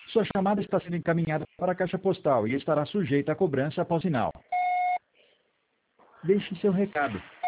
Sua chamada está sendo encaminhada para a caixa postal e estará sujeita a cobrança após sinal. Deixe seu recado.